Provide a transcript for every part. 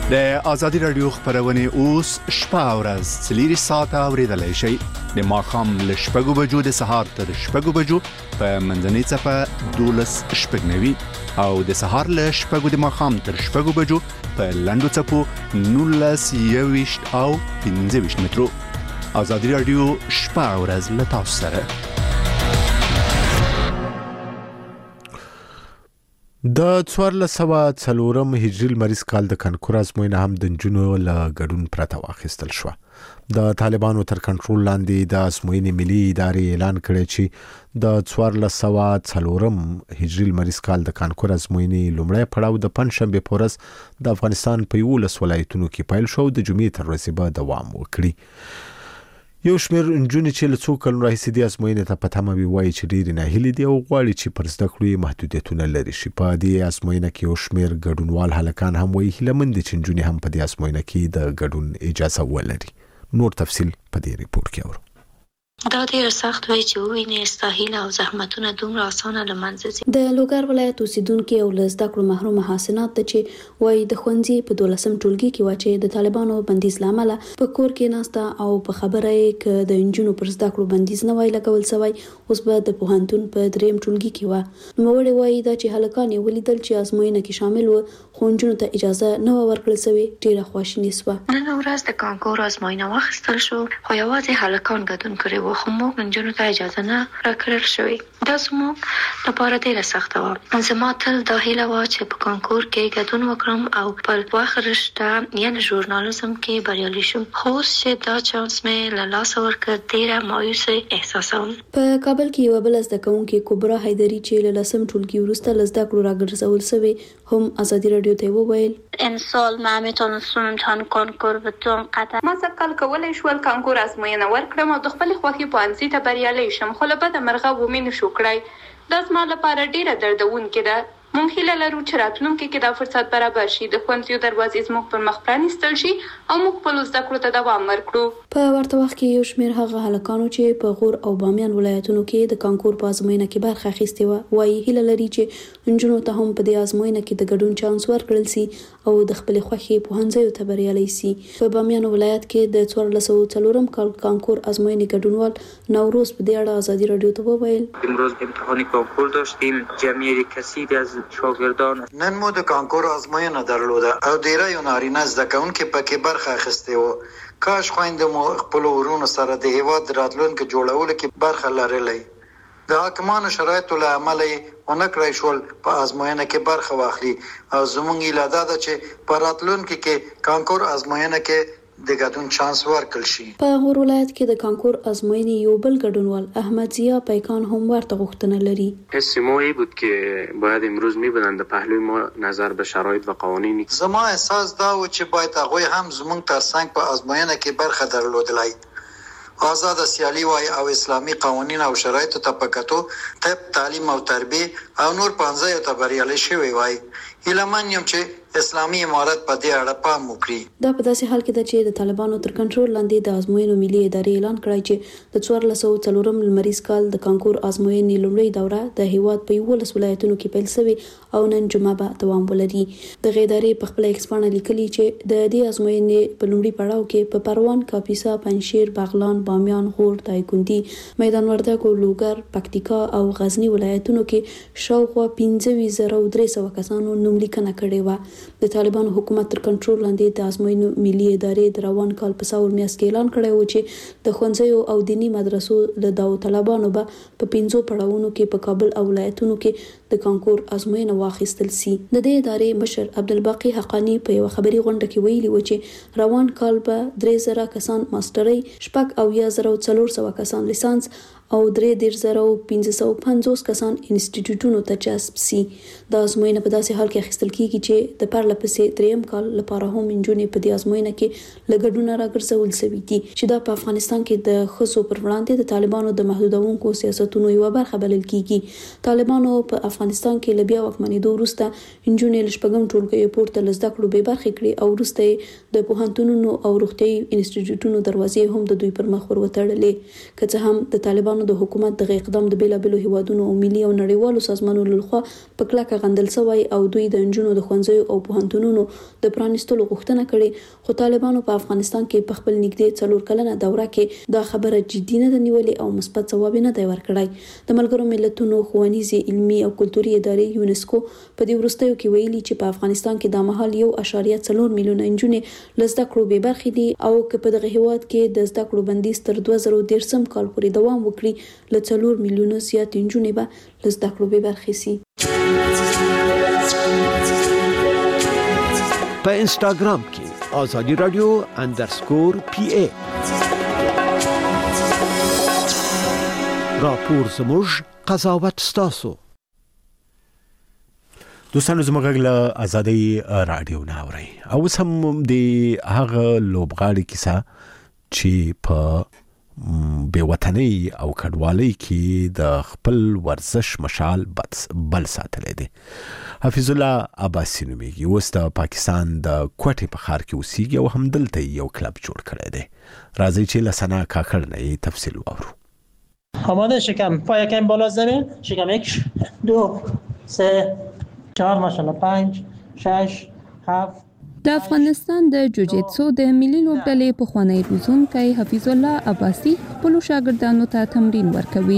د ازادي رادیو خبرونه اوس شپه او ورځ 3 ساعته اوریدلای شئ د ماښام له 6 بجو د سهار تر 6 بجو په منځنۍ چپه 12:09 او د سهار له 6 د ماښام تر 6 بجو په لندو چپو 19:20 او 15 مترو. ازادي رادیو شپه او ورځ له تاسو سره. د 1404 هجري لمریز کال د کنکور ازموینه هم د نجونو له ګډون پرته واخیستل شو. د طالبانو تر کنټرول لاندې د ازموینې ملي ادارې اعلان کړی چې د 1404 هجري لمریز کال د کنکور ازموینې لومړی پړاو د پنځشنبه په ورځ د افغانستان په 11 ولایتونو کې پیل شو، د جمعې تر ورځې به دوام وکړي. یو شمېر نجونې چې له څو کلونو راهیسې د ازموینې ته په تمه وي وایي چې ډېرې ناهیلې دي او غواړي چې پر زده کړو یې محدودیتونه لري شي. په دې ازموینه کې یو شمېر ګډونوال هلکان هم وایي هیلهمند دي چې نجونې هم په دې ازموینه کې د ګډون اجازه ولري. نور تفصیل په دې ریپورت کې اورو. دا ډیر سخت وي چې وینې استاهیل او زحمتونه دومره اسانه لمنځه ځي. د لوګر ولایت اوسیدونکو او له زده کړو محروم حسنات ته چې وایي د ښوونځي په 12 ټولګي کې واچي د طالبانو بندیز لامل په کور کې ناسته او په خبره یې ک د انجونو پر زده کړو بندیز نه وای لګول سوی، اوس به د پوهنتون په 3 ټولګي کې و. نوموړي وایي دا چې هلکان یې ولیدل چې ازموینه کې شامل و، خو انجونو ته اجازه نه ورکړل سوی، ډیره خواشینی سوه. نن ورځ د کانکور ازموینه واخیستل شو، خو یوازې هلکان ګډون کړي وو، خو موږ نجونو ته اجازه نه راکړل شوې. دا زموږ لپاره ډیره سخته وه. زما تل دا هیله وه چې په کانکور کې ګډون وکړم او په وخت رشته یعنې ژورنالیزم کې بریالي شم، خو اوس چې دا چانس مې له لاسه ورکړ ډیره مایوسه احساسوم. په کابل کې یو بل زده کوونکې کبرا حیدري چې له 10 ټولګي وروسته له زده کړو راګرځول سوی هم ازادي رادیو ته وویل امسال ما میتونستم امتحان کانکور بدون قطع. ما سقل کولای شول کانکور ازموینه ورکړم او د خپل خوښې پوهنځي ته بریالي شم، خو له بده مرغه ومې نشو کړای. دا زما لپاره ډیره دردونکې ده. مونږ هیله لرو چې راتلونکي کې دا فرصت برابر شي، د ښوونځیو دروازې زموږ پر مخ پرانیستل شي او موږ خپلو زده کړو ته دوام ورکړو. په ورته وخت کې یو شمېر هغه هلکانو چې په غور او بامیان ولایتونو کې د کانکور په ازموینه کې برخه اخیستې وه وایي هیله لري چې نجونو ته هم په دې ازموینه کې د ګډون چانس ورکړل سي او د خپلې خوښې پوهنځیو ته بریالي سي. په بامیان ولایت کې د 1404 کال کانکور ازموینې ګډونوال نوروز په دې اړه ازادي رادیو ته وویل امروز امتحان کانکور داشتیم، جمعیت کثیری از شاگردان. نن مو د کانکور ازموینه درلوده او ډیری نارینه زده کوونکي پکې برخه اخیستې وو. کاش خویندې مو خپل ورونو سره د هیواد راتلونکي جوړولو کې برخه لرلې. د حاکمانو شرایطو له امله ونه کړای شول په ازموینه کې برخه واخلي او زموږ ایله ده چې په راتلونکي کې کانکور ازموینه کې د ګډون چانس ورکړل شي. په غور ولایت کې د کانکور ازموینې یو بل ګډونوال احمد ضیا پیکان هم ورته غوښتنه لري. حس ما ای بود که باید امروز میبودند پهلوی ما نظر به شرایط و قوانین. زما احساس دا و چې باید هغه هم زموږ ترڅنګ په ازموینه کې برخه درلودلای. آزاد سیالي وای او اسلامي قوانین او شرایط ته پکاتو طب تعلیم او تربیه او نور پنځه ته بریالي شوی وای. هیلهمن یم چې اسلامي امارت په دې اړه پام وکړي. دا په داسې حال کې ده چې د طالبانو تر کنټرول لاندې د ازموینو ملي ادارې اعلان کړی چې د 1404 لمریز کال د کانکور ازموینې لومړۍ دوره د هیواد په 11 ولایتونو کې پیل شوې او نن جمعه به دوام ولري. د ادارې په خپل ایکس باندې لیکلي چې د دې ازموینې په لومړي پړاو کې په پروان، کاپیسا، پنجشیر، بغلان، بامیان، غور، دایکنډي، میدان وردګو، لوګر، پکتیکا او غزنی ولایتونو کې شاوخوا 15300 کسانو نوملیکنه کړې و. د طالبانو حکومت تر کنټرول لاندې د ازموینو ملي ادارې د روان کال په ساور میاشت کې اعلان کړی و چې د ښوونځیو او دینی مدرسو له طالبانو به په 5 پړاوونو کې په کابل او ولایتونو کې د کانکور ازموینه واخیستل سي. د دې ادارې مشر عبدالباقی حقانی په یو خبري غونډه کې ویلي و چې روان کال به 3000 کسان ماسترۍ، 40400 کسان لیسانس او 3550 کسان انسټیټیوټونو ته جذب سي. د ازموینه په داسې حال کې اخیستل کیږي چې د پرله پسې 3م کال لپاره هم انجونې په دې ازموینه کې لګډونه راګرځول شوي دي چې دا په افغانستان کې د ښځو پر وړاندې د طالبانو د محدودونکو سیاستونو یوه برخه بلل کیږي. طالبانو په افغانستان کې له بیا واکمنېدو وروسته انجونې له 4م ټولګیو پورته له زده کړو بې برخې کړې او وروسته د پوهنتونونو او روغتیايي انسټیټیوټونو دروازې هم د دوی پر مخ ور وتړلې. که څه هم د طالبانو افغانستان د حکومت د اقدام د بیلابلو هیوادونو او ملي او نړیوالو سازمانونو لخوا په کلکه غندل شوی او دوی د انجونو د ښوونځیو او پوهنتونونو د پرانیستلو غوښتنه کړې، خو طالبانو په افغانستان کې په خپل نږدې 4 کلنه دوره کې دا خبره جدي نه نیولې او مثبت ځواب نه دی ورکړی. د ملګرو ملتونو ښوونیزې، علمي او کلتوري ادارې یونسکو په دې وروستیو کې ویلي چې په افغانستان کې د مهال 1.4 میلیونه انجونې له زده کړو بې برخې دي او که په دغه هیواد کې د زده کړو بندیز تر 2013 کال پورې دوام وکړي، له 4 میلیونه زیات انجونې به له زده کړو بې برخې سي. په انستاګرام کې آزادي رادیو _PA راپور زموږ قضاوت ستاسو. دوستانو زموږ له آزادي رادیو نه اوري او سم د هغه لوبغاړي کیسه چې په بې وطنۍ او کډوالۍ کې د خپل ورزش مشال بل ساتلی دی. حفیظ الله عباسی نومیږي، اوس د پاکستان د کوټې په ښار کې اوسیږي او همدلته یو کلب جوړ کړی دی. راځئ چې له ثنا کاکړ نه یې تفصیل واورو. آماده شکم، پای کم بالا زمین، شکم 1 2 3 4 ماشاءالله 5 6 7. د افغانستان د جوجیتسو د ملي لوبډلې پخوانی روزونکی حفیظ الله عباسی خپل شاګردانو ته تمرین ورکوي.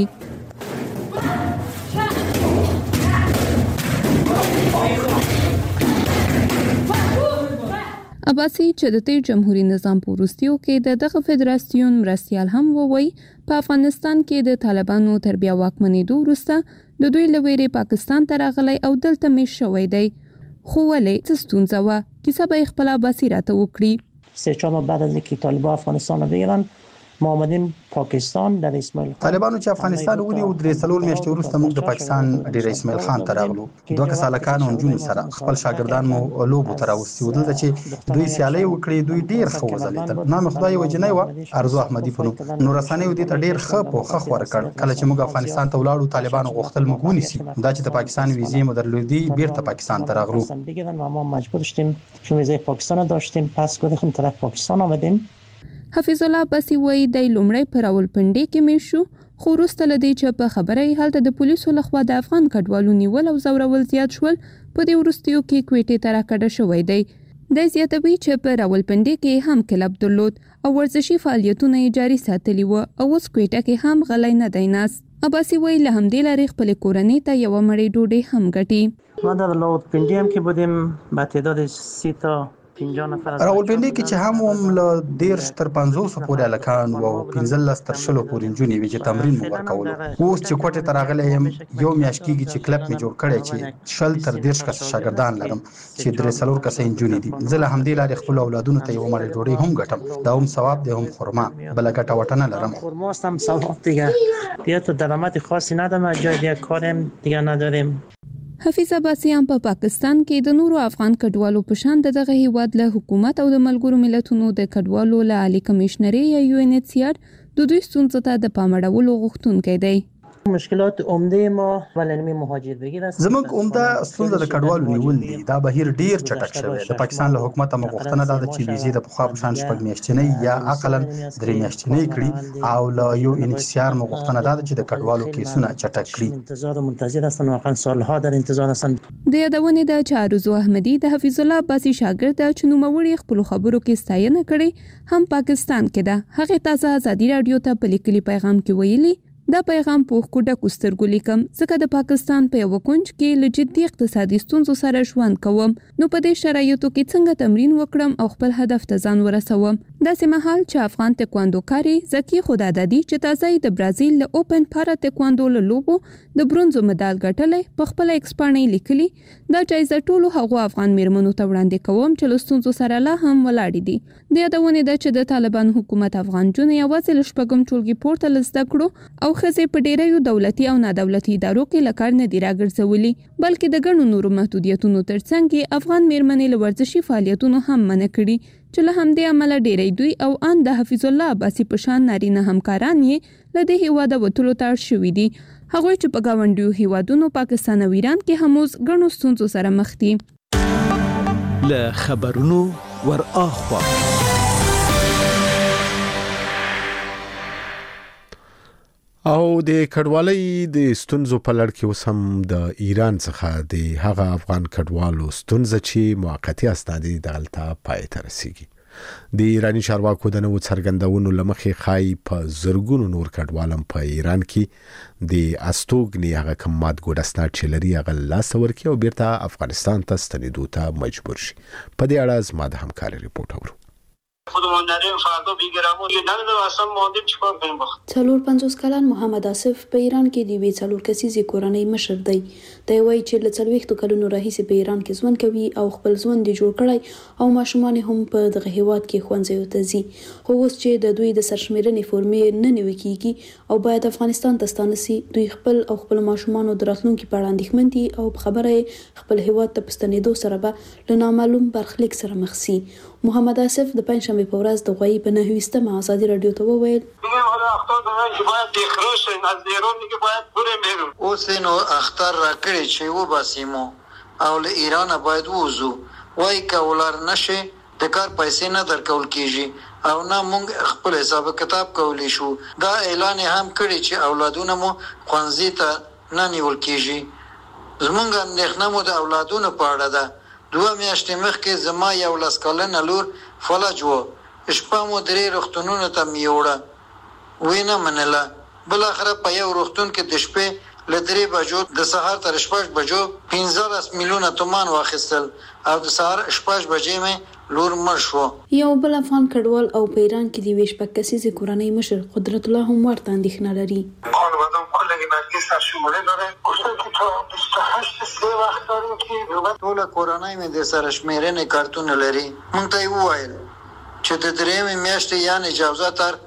عباسی چې د تیر جمهوریت نظام په وروستیو کې دغه فدراسیون مرستیال هم وویل، په افغانستان کې د طالبانو تر بیا واکمنېدو وروسته د دوی له ویرې پاکستان ته راغلی او دلته میشت شوی دی. خو ولې څه ستونزه وه؟ کیسه به خپل عباسی راته وکړي. 3-4 ماه بعد از اینکه طالبان افغانستان رو بگیرن ما آمدیم پاکستان در اسماعیل خان. طالبانو چې افغانستان ونیو 3 میاشتې وروسته موږ د پاکستان ډیر اسماعیل خان ته راغلو. 2 کسالکان او نجونو سره خپل شاګردان مو لوبو ته راوستي ودل چې دوی سیالي وکړي، دوی ډیر ښه وځلیدل. نام خدای وجنی و ارزو احمدی په نو رسنیو دې ته ډیر ښه په خخ ورکړ. کله چې موږ افغانستان ته ولاړو طالبانو غوښتل موږ ونیسي، دا چې د پاکستان ویزې مو درلودي بیرته پاکستان ته راغلو. ما مجبور شدیم چون ویزه پاکستان داشتیم، پس گفتیم طرف پاکستان آمدیم. حفیظ الله عباسی وایي د لومړی په راولپنډي کې مې شو، خو وروسته له دې چې په خبره یې هلته د پولیسو لخوا د افغان کډوالو نیول او ځورول زیات شول، په دې وروستیو کې کویټې ته راکډه شوی دی. د زیاتوي چې په راولپنډي کې هم کلب درلود او ورزشي فعالیتونه یې جاري ساتلي و او اوس کویټه کې هم غلی نه دی ناست. عباسی وایي له همدې لارې خپلې کورنۍ ته یوه مړۍ ډوډۍ هم ګټي. ما در راولپنډي هم کې بودیم با تعداد 30 تا راولپنډي کې چې هم له 10 تر 500 پورې الکان او 15 تر 20 پورې انجونې وی چې تمرین مو ورکول. اوس چې کوټه ته راغلی یم یو میاشت کېږي چې کلب می جوړ کړی چې 10 تر 10 کس شاګردان لرم چې 3 کس انجونې دي. زه له همدې لارې خپل اولادونو ته یو مړۍ ډوډۍ هم ګټم. دا هم ثواب دی هم خرما، بل ګټه وټنه لرم. خرما هم ثواب دیگه. بیا تو درآمد خاصی ندارم، جای دیگه کارم دیگه نداریم. حفیظ عباسی هم په پاکستان کې د نورو افغان کډوالو په شان دغه هیواد له حکومت او د ملګرو ملتونو د کډوالو له عالی کمشنري یا UNHCR د دوی ستونزو ته د پام اړولو غوښتونکی دی. مشکلات عمده ما ولنمی مهاجر بگیر است. زموږ عمده ستونزه د کډوالو نیول دي. دا بهیر ډیر چټک شوی. د پاکستان له حکومت هم غوښتنه ده چې ویزې د پخوا په شان شپږ میاشتنۍ یا اقلا 3 میاشتنۍ کړي او له UNHCR مو غوښتنه ده چې د کډوالو کیسونه چټک کړي. منتظر هستن، واقعا سالها در انتظار هستن. د یادونې ده چې ارزو احمدی د حفیظ الله عباسی شاګرد چې نوموړي خپل خبرو کې ستاینه کړې هم پاکستان کې ده. هغه تازه آزادي رادیو ته په لیکلي پیغام کې ویلي دا پیغام په کوډه سترګو لیکم ځکه د پاکستان په یو کونج کې له جدي اقتصادي ستونزو سره ژوند کوم، نو په دې شرایطو کې څنګه تمرین وکړم او خپل هدف ته ځان ورسوم. داسې مهال چې افغان تکواندوکاري زکی خدادادي چې تازه د برازیل له اوپن پارا تکواندو له لوبو د برونزو مډال ګټلې په خپل ایکسپانې لیکلي دا جایزه ټولو هغو افغان میرمنو ته وړاندې کوم چې له ستونزو سره لا هم ولاړې دي. د یادونې ده چې د طالبان حکومت افغان جون یوازې له شپږم ټولګي پورته لزده کړو او ښځې په ډیریو دولتي او نادولتي ادارو کې له کار نه دي راګرځولي، بلکې د ګڼو نورو محدودیتونو ترڅنګ افغان میرمنې له ورزشي فعالیتونو هم منع کړي چې له همدې امله ډیری دوی او ان د حفیظ الله عباسی په شان نارینه همکاران یې له دې هیواده وتلو ته اړ شوي دي. هغوی چې په ګاونډیو هیوادونو پاکستان او ایران کې هم اوس ګڼو ستونزو سره مخ دي. له خبرونو ور اخوا او د کډوالۍ د ستونزو په لړ کې اوس هم د ایران څخه د هغه افغان کډوالو ستونزه چې موقتی استادي دغلطه پای ته رسیږي. د ایرانی چارواکو د نو څرګندونو لمخې خای په زرګونو نور کډوالم په ایران کې د استوګنی هغه کمات ګډسنا چلري هغه لاس ورکی او بیرته افغانستان ته ستنیدو ته مجبور شي. په دې اړه زما د همکاري ریپورت اورو. خودمون نداریم فردا بیگرامون یه نمیدونم اصلا ماندیم چیکار کنیم بخ. 50 کلن محمد آصف په ایران کې د وی 4 کسیزې کورنۍ مشر دی. دی وایي چې له 40 کلونو راهیسې په ایران کې ژوند کوي او خپل ژوند یې جوړ کړی او ماشومان هم په دغه هیواد کې ښوونځیو ته ځي. خو اوس چې د دوی د سرشمیرنې فورمې نه نیول کیږي او باید افغانستان ته ستانه سي، دوی خپل ماشومان د راتلونکي په اړه اندېښمن دي او په خبره خپل هیواد ته پستنېدو سره به له نامعلوم برخلیک سره مخ سي. محمد آصف د پنځشنبه په ورځ د غوي په 9 ازادي رادیو ته وویل اوس نو اختر را کړی چې و باسیمو او له ایران باید ووزو وای کولار نشي د کار پیسې نه درکول کیږي او نه مونږ خپل حساب کتاب کولی شو. دا اعلان هم کړی چې اولادونه مو خوانزي ته نه نیول کیږي. زمونږ اندېښنه مو د اولادونو په اړه ده. 2 میاشتې مخکې زما یو لسکلنه لور فلج و. شپه مو درې روغتونونو ته میوړه وینه منله. بل اخره په یو روغتون کې د شپې له 3 بجو د سهار تر 6 بجو 15 میلیونه تومان واخیستل او د سهار 6 بجې مې لور مړ شو. یو بل افغان کډوال او په ایران کې د ویش پکسیزې کورنۍ مشر قدرت الله هم ورته اندېښنه لري. ټول کورنۍ مې د سرشمیرنې کارتونه لري. مونږ ته وویل چې د 3 میاشتې یعنی اجازه تر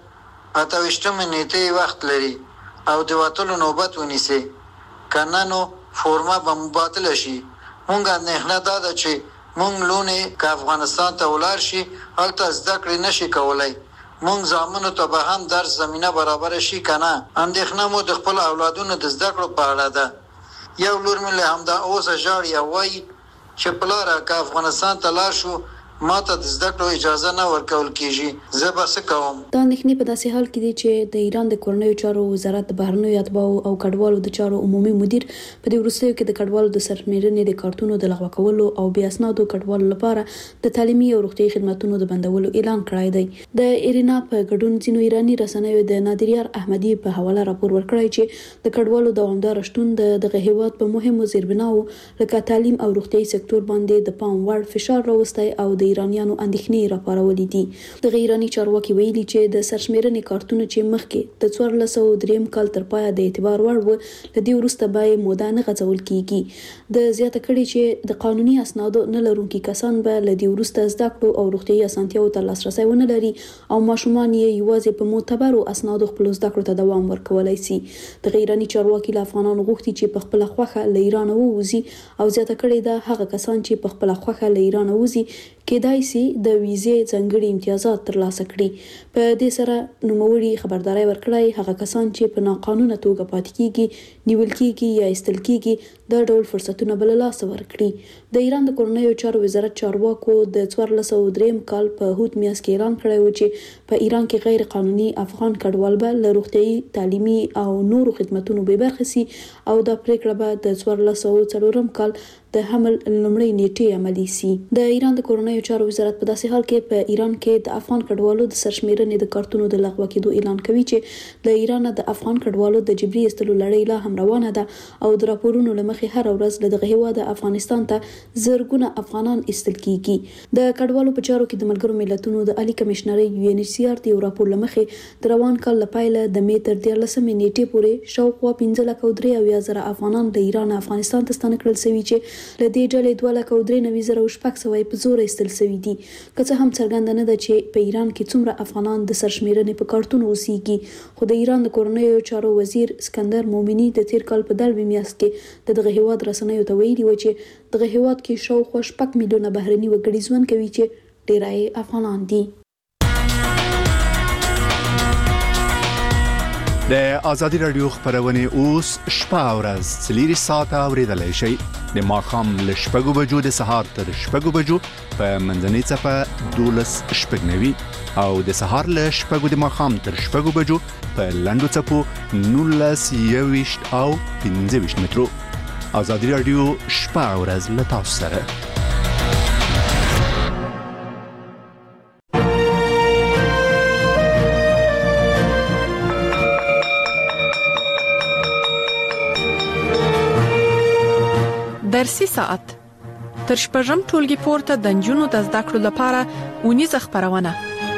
28 نیټې وخت لري او د وټلو نوبت ونیسي. کنه نو فورما به مبادله شي. مونږ اندېښنه ده چې مونږ لونې که افغانستان ته ولاړ شي هلته زده کړې نشي کولای. مونږ زامنو ته به هم درس زمینه برابر شي کنه. اندېښنه مو د خپل اولادونو د زده کړو په اړه ده. یو لور مې له همدا اوسه ژاړي او وایي چې پلاره که افغانستان ته لاړ شو ما ته د زده کړو اجازه نه ورکول کیږي. زه به څه کوم؟ دا اندېښنې په داسې حال کې دي چې د ایران د کورنیو چارو وزارت د بهرنیو اتباعو او کډوالو د چارو عمومي مدیر په دې وروستیو کې د کډوالو د سرشمیرنې د کارتونو د لغوه کولو او بیا اسنادو کډوالو لپاره د تعلیمي او روغتیايي خدماتو د بندولو اعلان کړی دی. د ایرینا په ګډون ځینو ایرانی رسنیو د نادریار احمدی په حواله راپور ورکړی چې د کډوالو دوامدار شتون دغه هیواد په مهمو زیربناو لکه تعلیم او روغتیايي سکتور باندې د پام وړ فشار راوستی او د ایرانیانو اندېښنې راپارولې دي. د ایرانی چارواکي ویلي چې د سرشمیرنې کارتونه چې مخکې د 1403 کال تر پایه د اعتبار وړ و لدی وروسته به موده نه غځول کیږي. د زیاته کړي چې د قانوني اسنادو نه لرونکي کسان به لدی وروسته زده کړو او روغتیايي اسانتیاو ته لاسرسي ونه لري او ماشومان یې یوازې په معتبرو اسنادو خپل زده کړو ته دوام ورکولای شي. د ایرانی چارواکي له افغانانو غوښتي چې په خپل خوخه له ایران ووزي او زیاته کړي دا هغه کسان چې په خپل خوخه له ایران ووزي کېدای شي د ویزې ځانګړي امتیازات ترلاسه کړي. په دې سره نوموړي خبرداري ورکړی هغه کسان چې په ناقانونه توګه پاتې کیږي نیول کیږي یا ایستل کیږي دا ډول فرصتونه بل لاس ورکړي. د ایران د کورنیو چارو وزارت چارواکو د 1403 کال په هوت میاشت کې اعلان کړی و چې په ایران کې غیر قانوني افغان کډوال به له روغتیايي تعلیمي او نورو خدماتونو به برخه سي او دا پریکړه به د 1404 کال د حمل لومړۍ نیټې عملي سي. د ایران د کورنیو چارو وزارت په داسې حال کې په ایران کې د افغان کډوالو د سرشمیرنې د کارتونو د لغوه کېدو اعلان کوي چې د ایران د افغان کډوالو د جبري ایستلو لړۍ لا هم روانه ده او د راپورونو لمخې هر ورځ له دغه هیواد افغانستان ته زرګونه افغانان ایستل کیږي. د کډوالو په چارو کې د ملګرو ملتونو د عالی کمشنرۍ UNHCR د راپور لمخې د روان کال لپاره د می تر 13 نیټې پورې شاوخوا 15,000 افغانان د ایران افغانستان ته ستانه کړل شوي چې لدې ډلې 2,93,600 په زور ایستل شوي دي. که څه هم څرګنده نه ده چې په ایران کې څومره افغانان د سرشمیرنې په کارتونو اوسېږي، خو د ایران د کورنیو چارو وزیر اسکندر مومنی د تیر کال په 10 میاشت کې دغه هیواد رسنیو ته ویلي و چې دغه هیواد کې شاوخوا 6 میلیونه بهرني وګړي ژوند کوي چې ډیری افغانان دي. د ازادي رادیو خبرونه اوس شپه او ورځ 3 ساعته اوریدلای شئ د ماخام له شپږو بجو د سهار تر شپږو بجو په منځنۍ صفه 12 شپږنوي او د سهار له شپږو د ماخام تر شپږو بجو په لنډو صفو 19 او 15 مترو. ازادي رادیو شپه او ورځ له تاسو سره. درسي ساعت تر شپږم ټولګي پورته د نجونو د زده کړو لپاره اونیزه خبرونه.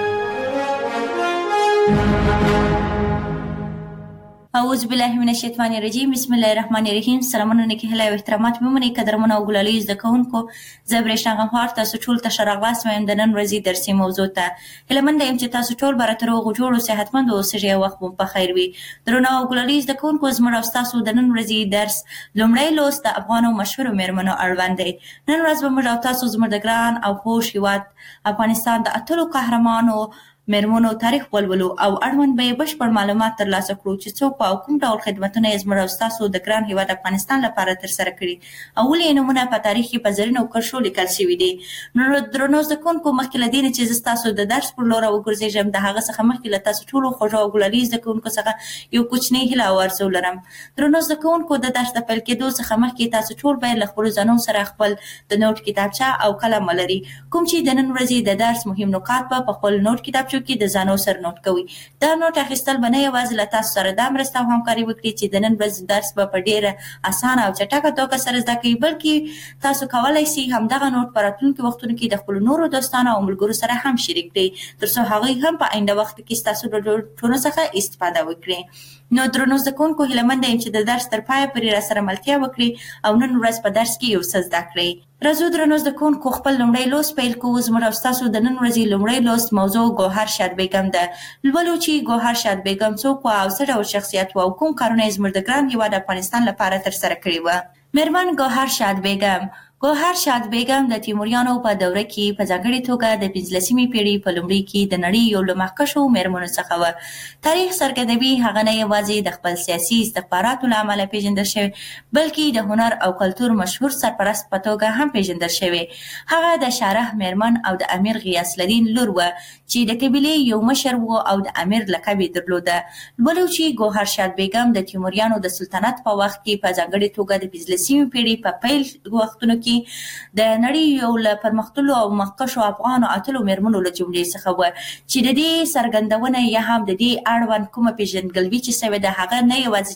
اعوذ بالله من الشیطان الرجیم. بسم الله الرحمن الرحیم. سلامونه نیکی هلا او احترامات ممنه قدرمنه او ګلالي زده کوونکو زبرشتان غفار تاسو ټول ته شرغلاس وایم د نن ورځې درسي موضوع ته هلمنده يم چې تاسو ټول براتر او جوړو صحتمند او سړي وخت په خیر وي. درنه او ګلالي زده کوونکو زموږ تاسو د نن ورځې درس لومړی لوست د افغانو مشهور میرمنو اړوند دی. نن ورځ به موږ تاسو زموږ د ګران او خوش هیواد افغانستان د اتلو قهرمانو میرمنو تاریخ ولولو او اړوند به بشپړ معلومات ترلاسه کړو چې څوک او کوم ډول خدمتونه یې زموږ تاسو د ګران هیواد افغانستان لپاره تر سره کړي او ولې نمونه په تاریخ کې په زرینو کرښو لیکل شوی دی. نو درنو زده کوونکو مخکې له دې چې تاسو د درس پر لور وګرځئ د هغه څخه مخکې له تاسو ټول خوږ او ګلالي زده کوونکو څخه یو کوچنی هیله او ارزو لرم. درنو زده کوونکو د درس د پیل کېدو څخه مخکې تاسو ټول باید له خپل ځانونو سره خپل د نوٹ کتابچه او قلم ولري کوم چې د نن ورځې د درس مهم نکات په خپل نوٹ کتابچو کې د ځانو سره نوٹ کوي. دا نوٹ اخیستل بنه یوازې له تاسو سره د مرسته او همکاري وکړي چې د نن ورځې درس په ډیره اسانه او چټکه توګه سره زده کړئ بلکې تاسو کولای شئ همدغه نوٹ په راتلونکي وختونو کې د خپل نورو دوستانو او ملګرو سره هم شریک کړئ ترڅو هغوی هم په آینده وخت کې تاسو د ټولو څخه استفاده وکړي. نو درنو زده کوونکو هیله مند یم چې د درس تر پایه پورې راسره ملتیا وکړي او نن ورځ په درس کې یو څه زده کړئ. راځو درنو زده کوونکو خپل لومړی لوست پیل کوو. زموږ ستاسو د نن ورځې لومړی لوست موضوع ګوهر شاد بیګم ده. لولو چې ګوهر شاد بیګم څوک وه او څه ډول شخصیت وه او کوم کارونه یې زموږ د ګران هیواد افغانستان لپاره ترسره کړي وه. میرمن ګوهر شاد بیګم ګوهر شاد بیګم د تیموریانو په دوره کې په ځانګړې توګه د 15مې پیړۍ په لومړي کې د نړۍ یو له مخکښو میرمنو څخه وه. تاریخ څرګندوي هغه نه یوازې د خپل سیاسي استخباراتو له امله پیژندل شوې بلکې د هنر او کلتور مشهور سرپرست په توګه هم پیژندل شوې. هغه د شارح میرمن او د امیر غیاث الدین لور وه چې د قبیلې یو مشر و او د امیر لقب یې درلوده. لولو چې ګوهر شاد بیګم د تیموریانو د سلطنت په وخت کې په ځانګړې توګه د 15مې پیړۍ په پیل وختونو کې د نړۍ یو له پرمختللو او مخکښو افغانو اتلو میرمنو له جملې څخه وه چې د دې څرګندونه یا هم د دې اړوند کومه پیژندګلوي چې سوې ده هغه نه یوازې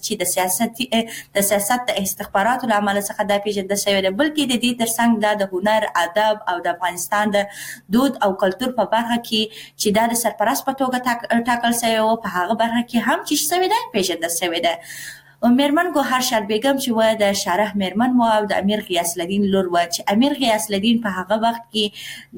چې د سیاست د استخباراتو له امله څخه دا پیژندل شوې ده بلکې د دې ترڅنګ دا د هنر ادب او د افغانستان د دود او کلتور په برخه کې چې دا د سرپرست په توګه ټاکل شوی و په هغه برخه کې هم چې شوې ده پیژندل شوې ده. میرمن ګوهر شاد بیګم چې و د شارح میرمن و او د امیر غیاث الدین لور و چې امیر غیاث الدین په هغه وخت کې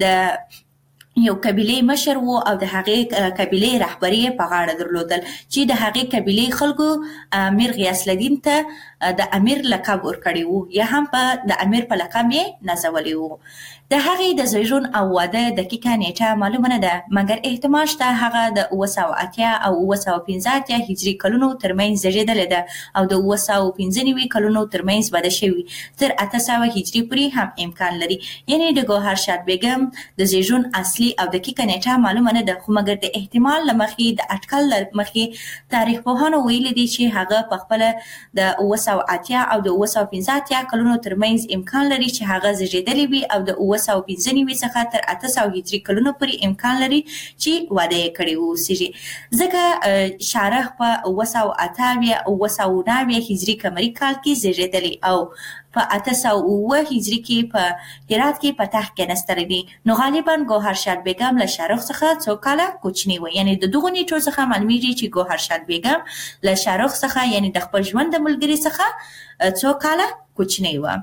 د یو قبیله مشر و او د هغې قبیله رهبری په غاړه درلودل چې د هغې قبیله خلکو امیر غیاث الدین ته د امیر لقب ورکړی و یا هم په د امیر په لقب یې نازولی و. د هغې د زیږون او واده دقیقه نیټه معلومه نه ده مګر احتمال شته هغه د 980 او 915 هجري کلونو ترمنځ زیږېدلې ده او د 995 کلونو ترمنځ واده شوي تر 800 هجري پورې هم امکان لري. یعنی د ګوهر شاد بیګم د زیږون اصلي او دقیقه نیټه معلومه نه ده خو مګر د احتمال له مخې د اټکل له مخې تاریخ پوهانو ویلي دي چې هغه په خپله د 980 او د 915 کلونو ترمنځ امکان لري چې هغه زیږېدلې وي او د 995 څخه تر 800 هجري کلونو پورې امکان لري چې واده یې کړی واوسیږي ځکه شارح په 988 او 990 هجري قمري کال کې زیږېدلی او په 809 هجري کې په هرات کې په تخت کېناستلی دی. نو غالبا ګوهر شاد بیګم له شارح څخه څو کاله کوچنی و. یعنی د دغو نیټو څخه معلومیږي چې ګوهر شاد بیګم له شارح څخه یعنی د خپل ژوند د ملګري څخه څو کاله کوچنی و.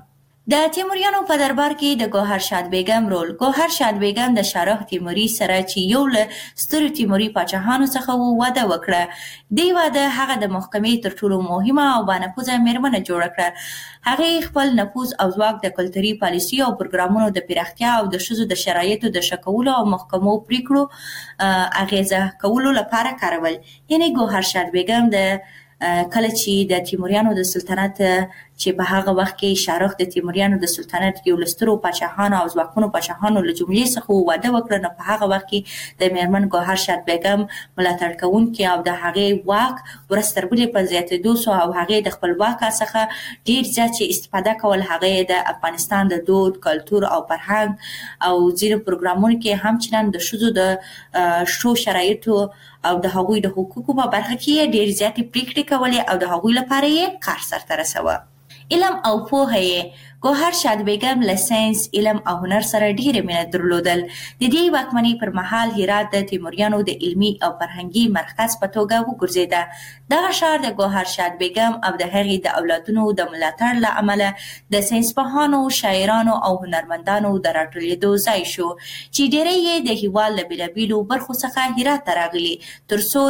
د تیموریانو په دربار کې د ګوهرشاد بیګم رول. ګوهرشاد بیګم د شاهرخ تیموري سره چې یو له سترو تیموري پاچاهانو څخه و واده وکړه. دې واده هغه د محکمې تر ټولو مهمه او بانفوذه میرمنه جوړه کړه. هغې خپل نفوذ او ځواک د کلتوري پالیسي او پروګرامونو د پراختیا او د ښځو د شرایطو د ښه کولو او محکمو پریکړو اغیزه کولو لپاره کارول. یعنې ګوهرشاد بیګم د کله چې د تیموریانو د سلطنت چې په هغه وخت کې شاهرخ د تیموریانو د سلطنت یو له سترو پاچاهانو او ځواکمنو پاچاهانو له جملې څخه واده وکړ، نو په هغه وخت کې د میرمن ګوهرشاد بیګم ملاتړ کوونکي او د هغې واک ورځ تر بلې په زیاتېدو سو او هغې د خپل واک څخه ډېر زیات چې استفاده کول. هغې د افغانستان د دود، کلتور او فرهنګ او ځینو پروګرامونو کې همچنان د ښځو د ښو شرایطو او د هغوی د حقوقو په برخه کې ډېر زیاتې پریکړې کولې او د هغوی لپاره یې کار سرته رسوه. علم او پوهه یې ګوهرشاد بیګم له ساینس، علم او هنر سره ډېره مینه درلودل. د دې واکمنۍ پر مهال هرات د تیموریانو د علمي او فرهنګي مرکز په توګه وګرځېده. دغه ښار د ګوهرشاد بیګم او د هغې د اولادونو د ملاتړ له امله د ساینسپوهانو، شاعرانو او هنرمندانو د راټولېدو ځای شو چې ډېری یې د هېواد له بېلابېلو برخو څخه هرات ته راغلي تر څو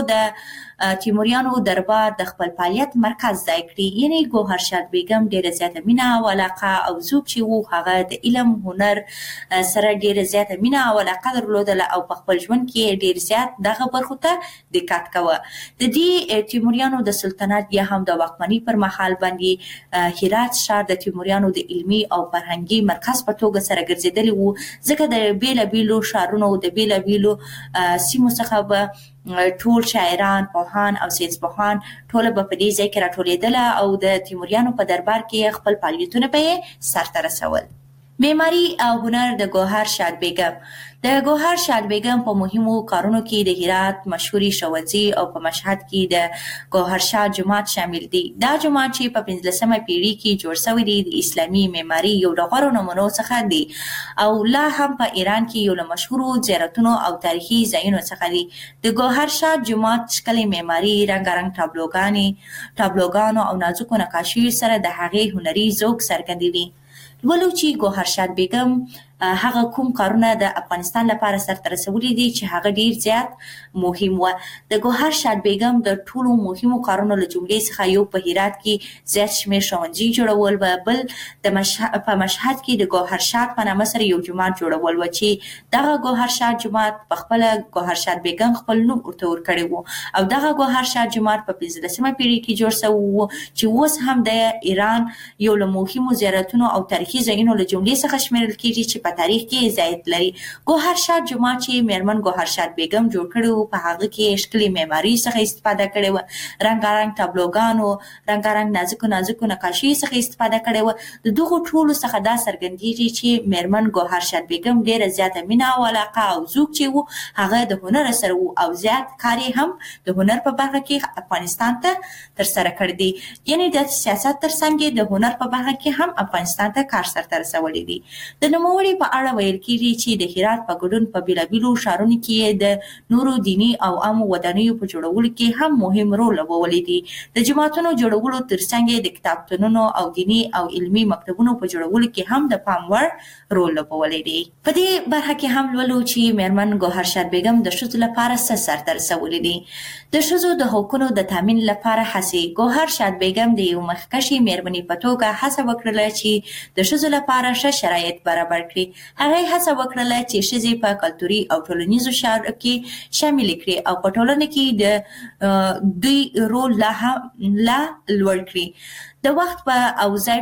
د تیموریانو دربار د خپل فعالیت مرکز ځای کړي. یعنې ګوهرشاد بیګم ډېره زیاته مینه او علاقه او ذوق چې و هغه د علم، هنر سره ډېره زیاته مینه او علاقه درلودله او په خپل ژوند کې ډېر زیات دغه برخو ته دقت کوه. د دې تیموریانو د سلطنت یا هم د واکمنۍ پر مهال باندې هرات ښار د تیموریانو د علمي او فرهنګي مرکز په توګه سره ګرځېدلی و، ځکه د بېلابېلو ښارونو د بېلابېلو سیمو څخه به ټول شاعران، پوهان او ساینسپوهان ټوله به په دې ځای کې راټولېدله او د تیموریانو په دربار کې خپل فعالیتونه به یې سرته رسول. معماري او هنر د ګوهرشاد بیګم. د ګوهرشاد بیګم په مهمو کارونو کې د هرات مشهوري ښوونځي او په مشهد کې د ګوهرشاد جومات شامل دي. دا جومات چې په 15مه پیړۍ کې جوړ شوی دی د اسلامي معماري یو له غوره نمونو څخه دی او لا هم په ایران کې یو له مشهورو زیارتونو او تاریخي ځایونو څخه دی. د ګوهرشاد جومات ښکلې معماري، رنګارنګ تابلوګانو او نازکو نقاشیو سره د هغې هنري ذوق څرګندوي. ولو چې ګوهرشاد بیګم هغه کوم کارونه د افغانستان لپاره سرته رسولي دي چې هغه ډیر زیات مهم و. د ګوهرشاد بیګم د ټولو مهمو کارونو له جملې څخه یو په هرات کې زیات شمېر ښوونځي جوړول و، بل په مشهد کې د ګوهرشاد په نامه سره یو جومات جوړول و چې دغه ګوهرشاد جومات په خپله ګوهرشاد بیګم خپل نوم ورته ورکړی و او دغه ګوهرشاد جومات په 15مه پیړۍ کې جوړ شوی و چې اوس هم د ایران یو له مهمو زیارتونو او تاریخي ځایونو له جملې څخه شمیرل کېږي چې په تاریخ کې ځای لري. ګوهرشاد جومات چې میرمن ګوهرشاد بیګم جوړ کړی و په هغه کې ښکلې معماري څخه استفاده کړې وه، رنګارنګ تابلوګانو، رنګارنګ نازکو نقاشي څخه استفاده کړې وه. د دغو ټولو څخه دا څرګندېږي چې میرمن ګوهرشاد بیګم ډېره زیاته مینه او علاقه او ذوق چې و هغه د هنر سره و او زیات کار یې هم د هنر په برخه کې افغانستان ته ترسره کړی دی. یعنې د سیاست ترڅنګ د هنر په برخه کې هم افغانستان ته کار سرته رسولی دی. د نوموړي په اړه ویل کېږي چې د هرات په ګډون په بېلابېلو ښارونو کې د نورو دیني او عامو ودانیو په جوړولو کې هم مهم رول لوبولی دی. د جوماتونو جوړولو ترڅنګ د کتابتونونو او دیني او علمي مکتبونو په جوړولو کې هم د پام وړ رول لوبولی دی. په دې برخه کې هم لولو چې میرمن ګوهرشاد بیګم د ښځو لپاره څه سرته رسولی دي. د ښځو د حقونو د تامین لپاره هڅې. ګوهرشاد بیګم د یو مخکښې میرمنې په توګه هڅه وکړله چې د ښځو لپاره ښه شرایط برابر کړي. هغې هڅه وکړله چې ښځې په کلتوري او ټولنیزو چارو کې شاملې کړي او په ټولنه کې د دوی رول لا لوړ کړي. د وخت او ځای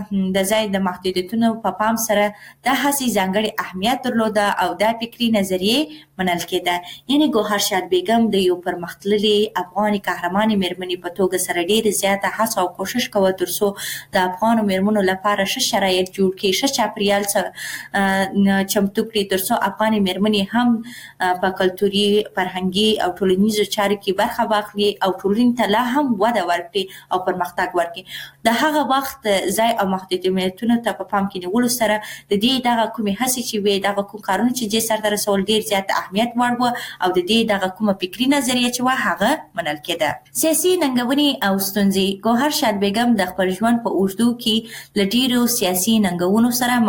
د محدودیتونو په پام سره دا هڅې ځانګړې اهمیت درلوده او دا فکري نظریې منل کېده. یعنې ګوهرشاد بیګم د یو پرمختللې افغاني قهرمانې میرمنې په توګه سره ډېرې زیاته هڅه او کوشش کوه تر څو د افغانو میرمنو لپاره ښه شرایط جوړ کړي، ښه چاپېریال چمتو کړي ترڅو افغان مېرمنې هم په کلتوري فرهنګي او ټولنیزو چارو کې برخه واخلي او ټولنې ته لا هم وده ورکړي او پرمختګ ورکړي. د هغه وخت ځای او محدودیتونو ته په پام کې نیولو سره د دې دغه کومې هڅې چې وې دغه کوم کارونه چې دې سرته رسول ډېر زیات اهمیت وړ وو او د دې دغه کومه فکري نظریه چې وه هغه منل کېده. سیاسي ننګونې او ستونزې ګوهر شاد بیګم د خپل ژوند په اوږدو کې له ډېرو سیاسي ننګونو سره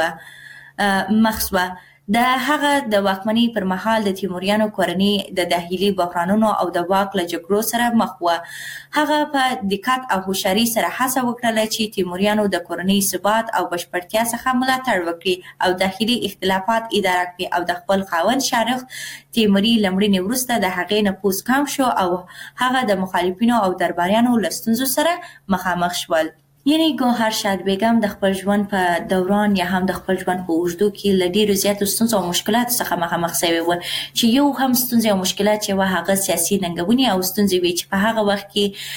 مخ شوه. د هغه د واکمنۍ پر مهال د تیموریانو کورنۍ د داخلي بحرانونو او د واک له جګړو سره مخ وه. هغه په دقت او هوښیارۍ سره هڅه وکړله چې تیموریانو د کورنۍ ثبات او بشپړتیا څخه ملاتړ وکړي او داخلي اختلافات اداره کړي او د خپل خاوند شارخ تیموري له مړینې وروسته د هغې نفوذ کم شو او هغه د مخالفینو او درباریانو له ستونزو سره مخامخ شول. یعنی ګوهر شاد بیګم د خپل ژوند په دوران یا هم د خپل ژوند په اوږدو کې له ډېرو زیاتو ستونزو او مشکلاتو څخه مخامخ شوې وه چې یو هم ستونزې او مشکلات چې وه هغه سیاسي ننګونې او ستونزې وې چې په هغه وخت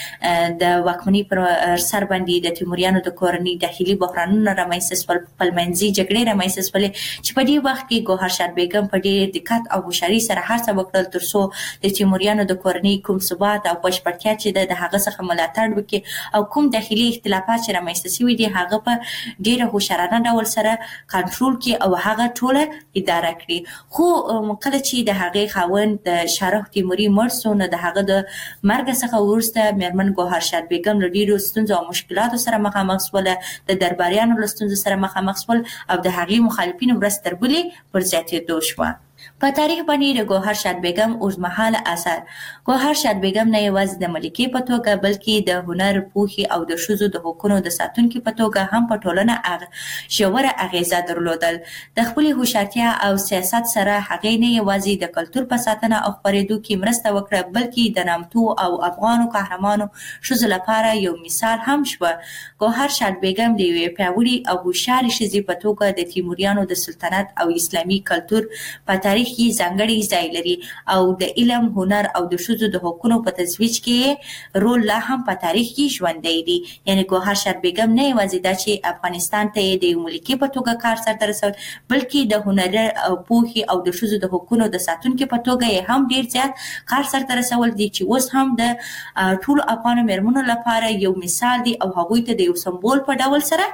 کې د واکمنۍ پر سر باندې د تیموریانو د کورنۍ داخلي بحرانونه رامنځته شول، خپلمنځي جګړې رامنځته شولې چې په دې وخت کې ګوهر شاد بیګم په ډېر دقت او هوښیارۍ سره هڅه وکړل تر څو د تیموریانو د کورنۍ کوم ثبات او بشپړتیا چې د هغه څخه ملاتړ وکړي او کوم داخلي اختلافات چې رامنځته شوي دي هغه په ډېره هوښیارانه ډول سره کنټرول کړي او هغه ټوله اداره کړي. خو کله چې د هغې خاوند د شارخ تیموري مړ سو نو د هغه د مرګ څخه وروسته مېرمن ګوهر شاد بیګم له ډېرو ستونزو او مشکلاتو سره مخامخ شوله، د درباریانو له ستونزو سره مخامخ شول او د هغې مخالفینو ورځ تر بلې پر زیاتېدو شوه. په تاریخ باندې د ګوهر شاد بیګم اوږدمهاله اثر. ګوهر شاد بیګم نه یوازې د ملکې په توګه بلکې د هنر، پوهې او د ښځو د حقونو د ساتونکي په توګه هم په ټولنه ژوره اغیزه درلودل. د خپلې هوښیارتیا او سیاست سره هغې نه یوازې د کلتور په ساتنه او خپرېدو کې مرسته وکړه بلکې د نامتو او افغانو قهرمانو ښځو لپاره یو مثال هم شوه. ګوهر شاد بیګم د یوې پیاوړې او هوښیارې ښځې په توګه د تیموریانو د سلطنت او اسلامي کلتور په تاریخ کې ځانګړی ځای لري او د علم، هنر او د ښځو د حقونو په ترویج کې رول لا هم په تاریخ کې ژوندی دی. یعنی ګوهر شاد بیګم نه یوازې دا چې افغانستان ته یې د یو ملکې په توګه کار سرته رسول بلکې د هنر او پوهې او د ښځو د حقونو د ساتونکي په توګه یې هم ډېر زیات کار سرته رسول دي چې اوس هم د ټولو افغانو مېرمنو لپاره یو مثال دی او هغوی ته د یو سمبول په ډول سره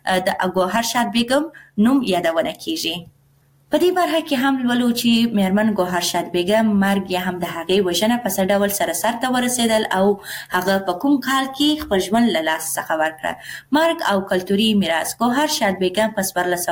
د ګوهر شاد بیګم نوم یادونه کیږي. په دې برخه کې هم لولو چې مېرمن ګوهر شاد بیګم مرګ یا هم د هغې وژنه په څه ډول سره سرته ورسېدل او هغه په کوم کال کې خپل ژوند له لاس څخه ورکړه. مرګ او کلتوري میراث. ګوهر شاد بیګم په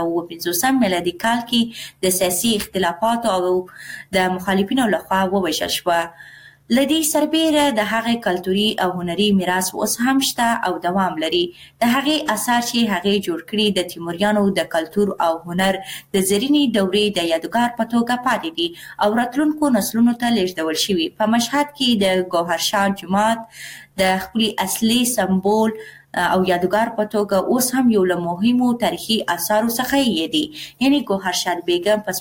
1450 میلادي کال کې د سیاسي اختلافاتو او د مخالفینو لخوا ووژل شوه. له دې سربیره د هغې کلتوري او هنري میراث اوس هم شته او دوام لري. د هغې اثار چې هغې جوړ کړي د تیموریانو د کلتور او هنر د زرینې دورې د یادګار په توګه پاتې دي او راتلونکو نسلونو ته لیږدول شوي. په مشهد کې د ګوهر شاد جومات د خپلې اصلي سمبول او یادګار په توګه اوس هم یو له مهمو تاریخي اثارو څخه یې دی. یعنی ګوهر شاد بیګم په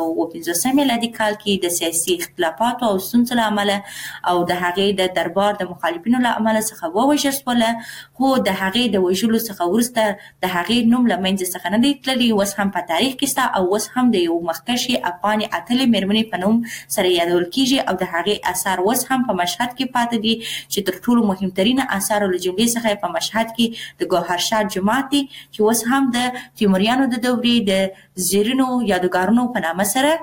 1450 میلادي کال کې د سیاسي اختلافاتو او ستونزو له امله او د هغې د دربار د مخالفینو له امله څخه ووژل شوله، خو د هغې د وژلو څخه وروسته د هغې نوم له منځه څخه نه دی تللی. اوس هم په تاریخ کې شته او اوس هم د یو مخکښې افغانې اتلې مېرمنې په نوم سره یادول کیږي او د هغې اثار اوس هم په مشهد کې پاتې دي چې تر ټولو مهمترینه اثارو له جملې څخه په مشهد کې د ګوهر شاد جومات دی چې اوس هم د تیموریانو د دورې د زرینو یادګارونو په نامه سره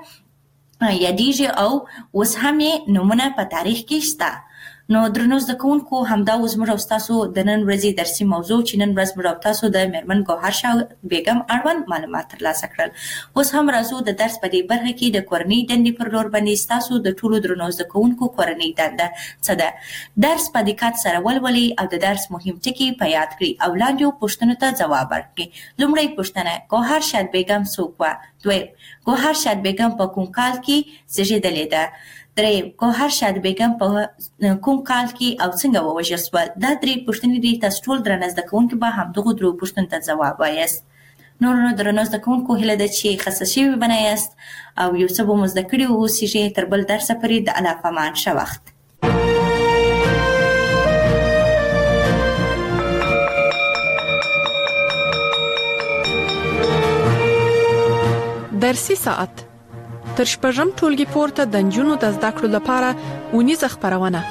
یادیږي او اوس هم یې نومونه په تاریخ کې شته. نو درنو زده کوونکو همدا اوس موږ او ستاسو د نن ورځې درسي موضوع چې نن ورځ موږ او تاسو د مېرمن ګوهر شاد بیګم اړوند معلومات ترلاسه کړل. اوس هم راځو د درس په دې برخه کې د کورنۍ دندې پر لور باندې ستاسو د ټولو درنو زده کوونکو کورنۍ دنده څه ده. درس په دقت سره ولولئ او د درس مهم ټکي په یاد کړئ او لاندې پوښتنو ته ځواب ورکړئ. لومړی پوښتنه: ګوهر شاد بیګم څوک وه؟ دویم: ګوهر شاد بیګم په کوم کال کې زیږېدلې ده؟ دریم: ګوهر شاد بیګم په کوم کال کې او څنګه ووژل شوه؟ دا درې پوښتنې دي. تاسو ټول درنه زده کوونکي به همدغو درو پوښتنو ته ځواب وایاست. نورو درنو زده کوونکو هیله ده چې خسته شوي به نه یاست او یو څه به مو زده کړي واوسیږي. تر بل درسه پورې د الله په امان. ښه وخت. درسي ساعت تر شپږم ټولګي پورته د نجونو د زده کړو لپاره اونیزه خپرونه.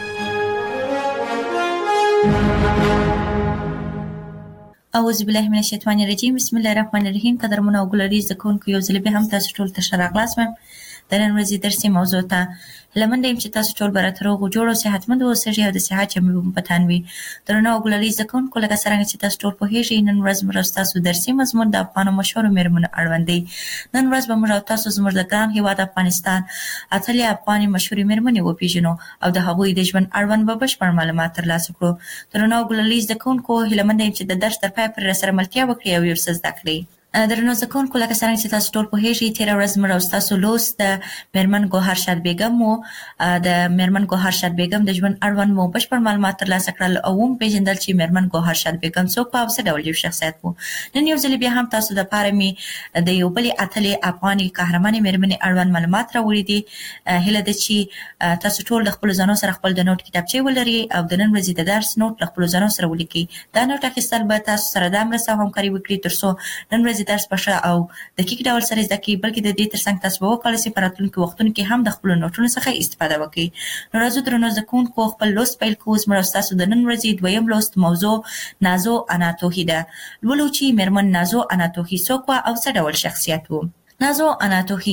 اعوذ بالله من الشیطان الرجیم. بسم الله الرحمن الرحیم. قدرمن او ګلریز د کوونکو یو ځل به هم تاسو ټول ته شراغلاس مم. د نن ورځې درسي موضوع ته لمن دیم چې تاسو ټول براتر او جوړ او صحتمند اوسئ او د صحت چې مو پتانوي. درنو او ګلریز د کوونکو لکه څنګه چې تاسو ټول په هیڅ نن ورځ مرسته تاسو درسي مضمون د افغانو مشهور میرمنو اړوند دی. نن ورځ به موږ تاسو زموږ د ګران هیواد افغانستان اتلې افغاني مشهور میرمنې وپیژنو او د هغوی د ژوند اړوند به بشپړ معلومات ترلاسه کړو. درنو او ګلریز د کوونکو لمن دیم چې د درس تر پای پورې سره ملتیا وکړي او یو څه زده کړئ. درنو زکونکو لکه څنګه چې تاسو ټول په هیڅ تیر ورځ مړ او تاسو لوست د میرمن ګوهر شاد بیگم مو د میرمن ګوهر شاد بیگم د ژوند اړوند مو بشپړ معلومات ترلاسه کړل او هم پیژندل چې میرمن ګوهر شاد بیگم څوک او څه ډول یو شخصیت وو. نن یو ځل بیا هم تاسو د پاره می د یو بل اتلې افغاني قهرمانې میرمنې اړوند معلومات راوړي دي. هله د چې تاسو ټول د خپل ځانو سره خپل د نوٹ کتابچې ولري او د نن ورځې د درس نوٹ خپل ځانو سره ولیکي. دا نوٹ اخیستل به تاسو سره د مرسته همکاري وکړي ترڅو نن ورځې درس پښه او دقیق ډول سره زده کړئ، بلکې د دې ترڅنګ تاسو به وکولای شئ په راتلونکي وختونو کې هم د خپلو نوټونو څخه استفاده وکړئ. نو راځو درنو زده کوونکو خپل لوست پیل کوو. زموږ ستاسو د نن ورځې دویم لوست موضوع نازو انا توهی ده. لولو چې میرمن نازو انا توهی څوک وه او څه ډول شخصیت و. نازو انا توهی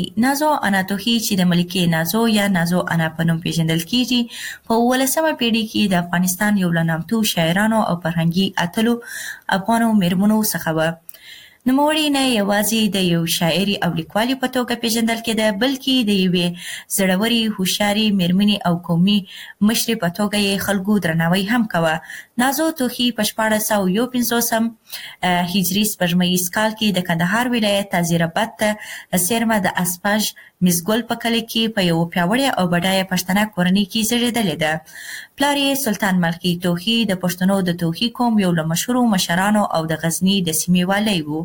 چې د ملکې نازو یا نازو انا په نوم پیژندل کیږي په 18مه پیړۍ کې د افغانستان یو له نامتو شاعرانو او فرهنګي اتلو افغانو میرمنو څخه وه. نوموړې نه یوازې د یو شاعري او لیکوالې په توګه پیژندل کېده، بلکې د یوې زړورې هوښیارې میرمنې او قومي مشرې په توګه یې خلکو درناوی هم کوه. نازو توهی په 1451 هجري سپوږمیز کال کې د کندهار ولایت تازیراباد ته څیرمه د اسپاژ مزګل په کلي کې په یو پیاوړې او بډایه پښتنه کورنۍ کې زیږېدلې ده. پلار یې سلطان ملخي توهی د پښتنو د توهی قوم یو له مشهورو مشرانو او د غزني د سیمې والی و.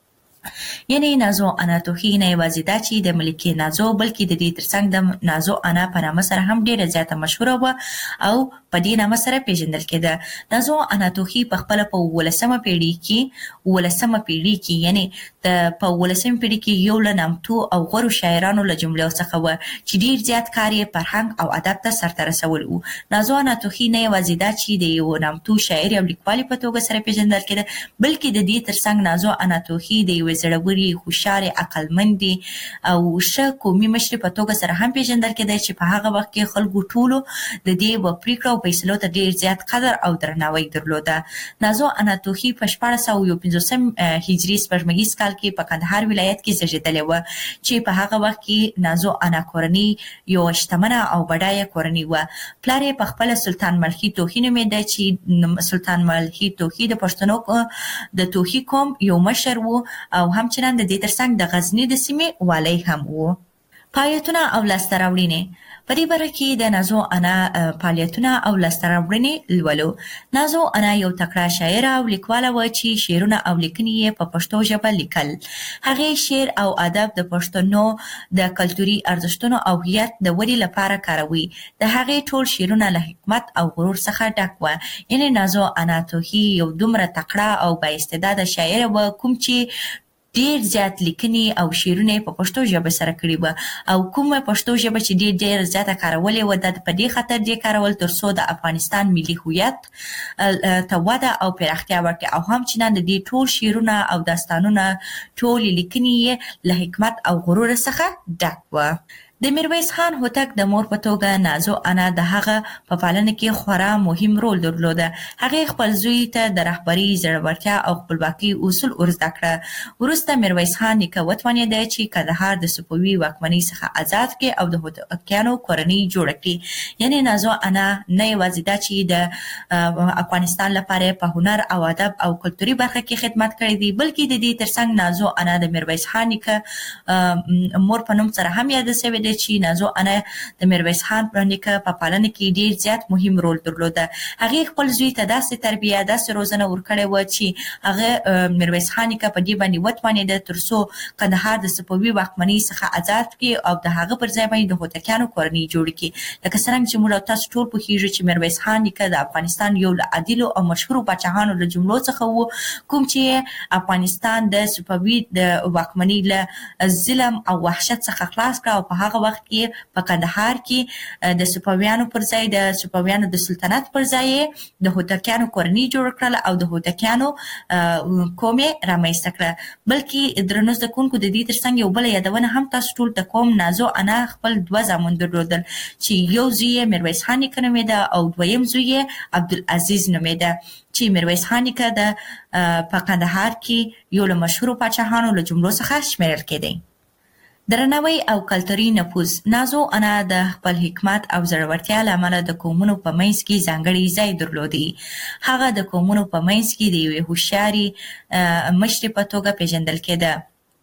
یعنی نازو انا توهی نه یوازې دا چې د ملکې نازو، بلکې د دې ترڅنګ د نازو انا په نامه سره هم ډیره زیاته مشهوره وه او په دې نامه سره پیژندل کېده. نازو انا توهی په خپله په 18مه پیړۍ کې یعنی په 18مه پیړۍ کې یو له نامتو او غوره شاعرانو له جملې څخه وه چې ډیر زیات کار یې فرهنګ او ادب ته سرته رسول و. نازو انا توهی نه یوازې دا چې د یو نامتو شاعر او لیکوالې په توګه سره پیژندل کېده، بلکې د دې ترڅنګ نازو انا توهی د یوې زړورې، هوښیارې، عقلمندې او ښه قومي مشرې په توګه سره هم پیژندل کېده چې په هغه وخت کې خلکو ټولو د دې پریکړو او فیصلو ته ډیر زیات قدر او درناوی درلوده. نازو انا توهی په 1451 هجري سپوږمیز کال کې په کندهار ولایت کې زیږېدلې وه چې په هغه وخت کې نازو انا کورنۍ یو شتمنه او بډایه کورنۍ وه. پلار یې په خپله سلطان ملخي توهی نومېده چې سلطان ملخي توهی د پښتنو د توهی قوم یو مشر و او همچنان د دې ترڅنګ د غزني د سیمې والی هم و. فعالیتونه او لاسته راوړنې. په دې باره کې د نازو انا فعالیتونه او لاسته راوړنې لولو. نازو انا یو تکړه شاعره او لیکواله وه چې شعرونه او لیکنې یې په پښتو ژبه لیکل. هغې شعر او ادب د پښتنو د کلتوري ارزښتونو او هویت د ودې لپاره کاروي. د هغې ټول شعرونه له حکمت او غرور څخه ډک وه. یعنې نازو انا توهی یو دومره تکړه او با استعداده شاعره وه کوم چې ډیر زیات لیکنې او شعرونه په پښتو ژبه سره کړي وه او کومه پښتو ژبه چې ډیر زیاته کارولې وه د په دې خاطر دې کارول ترڅو د افغانستان ملي هویت ته وده او پراختیا ورکړي او همچنان د دې ټول شعرونه او داستانونه ټولې لیکنې یې له حکمت او غرور څخه ډک وه. د میرویس خان هوتک د مور په توګه نازو انا د هغه په پالنه کې خورا مهم رول درلوده. هغې خپل زوی ته د رهبرۍ، زړورتیا او خپلواکۍ اصول ورزده کړه. وروسته میرویس خان نیکه وتوانېده چې کندهار د صفوي واکمنۍ څخه آزاد کړي او د هوتکیانو کورنۍ جوړه کړي. یعنې نازو انا نه یوازې دا چې د افغانستان لپاره په هنر او ادب او کلتوري برخه کې خدمت کړی دی، بلکې د دې ترڅنګ نازو انا د میرویس خان نیکه مور په نوم سره هم یاده شوې دی چې نازو انا د میرویس خان پرنیکه په پالنه کې ډیر زیات مهم رول درلوده. هغه خپل زوی ته داسې تربیه داسې روزنه ورکړې و چې هغه میرویس خان کې په دې باندې وتوانید ترڅو کندهار د صفوي واکمنۍ څخه آزاد کړي او د هغه پر ځای باندې د هوتکیانو کورنۍ جوړ کړي. لکه څنګه چې موږ تاسو ټول پوهیږو چې میرویس خان کې د افغانستان یو له عادلو او مشهورو پاچاهانو له جملو څخه و، کوم چې افغانستان د صفوي د واکمنۍ له ظلم او وحشت څخه خلاص کړ او په هغه وخت کې په کندهار کې د صفویانو پر ځای د صفویانو د سلطنت پر ځای د هوتکیانو کورنۍ جوړ کړل او د هوتکیانو قومې رامنځته کړه. بلکې درنو زده کوونکو د دې ترڅنګ یو بل یادونه هم تاسو ټول ته کوم، نازو انا خپل 2 زامن درلودل چې یو زوی میرویس خان نیکه نومیده او دویم زوی عبدالعزیز نومیده چې میرویس خان نیکه د په کندهار کې یو له مشهورو پاچاهانو له جملو څخه شمیرل کېدی. درناوی او کلتوري نفوذ. نازو انا د خپل حکمت او زړورتیا له امله د قومونو په منځ کې ځانګړی ځای درلودی. هغه د قومونو په منځ کې د یوې هوښیارې مشرې په توګه پیژندل کېده